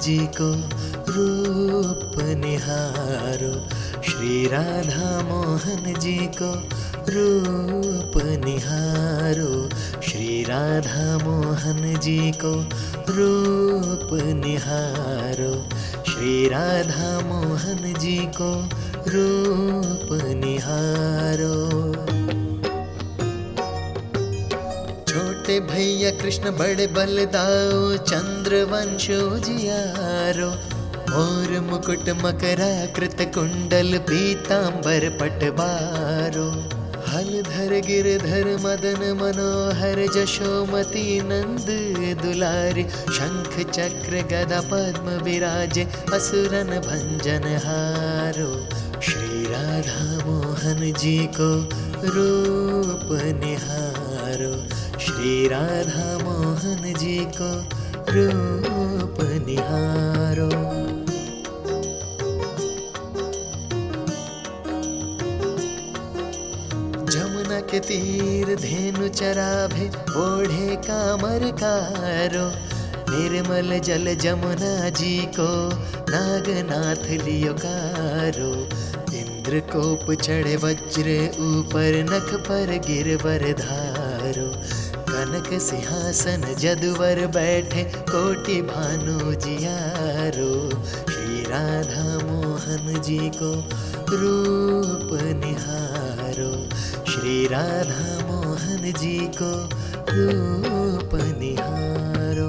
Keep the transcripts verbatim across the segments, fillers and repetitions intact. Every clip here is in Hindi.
जी को रूप निहारो, श्री राधा मोहन जी को रूप निहारो, श्री राधा मोहन जी को रूप निहारो, श्री राधा मोहन जी को रूप निहारो। छोटे भैया कृष्ण बड़े बलदाऊ, चंद्रवंश उजियारो, मोर मुकुट मकराकृत कुंडल पीतांबर पटवारो, हलधर गिरधर मदन मनोहर जशोमती नंद दुलारी, शंख चक्र गदा पद्म विराजे असुरन भंजन हारो, श्री राधा मोहन जी को रूप निहारो, श्री राधा मोहन जी को रूप निहारो। जमुना के तीर धेनु चराभे ओढ़े कामर कारो, निर्मल जल जमुना जी को नागनाथ लियो कारो, इंद्र कोप चढ़े वज्र ऊपर नख पर गिरवर धारो, कनक सिंहासन जदुवर बैठे कोटि भानु जियारो, श्री राधा मोहन जी को रूप निहारो, श्री राधा मोहन जी को रूप निहारो।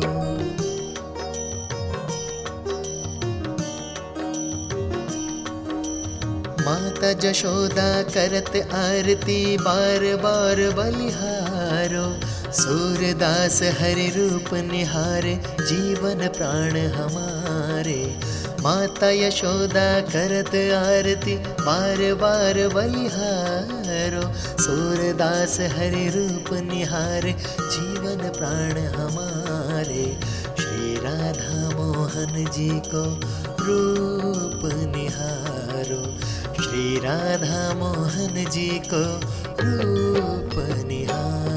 माता जशोदा करत आरती बार बार बलिहारो, सूरदास हरि रूप निहारे जीवन प्राण हमारे, माता यशोदा करत आरती बार बार बलिहारो, सूरदास हरि रूप निहारे जीवन प्राण हमारे, श्री राधा मोहन जी को रूप निहारो, श्री राधा मोहन जी को रूप निहारो।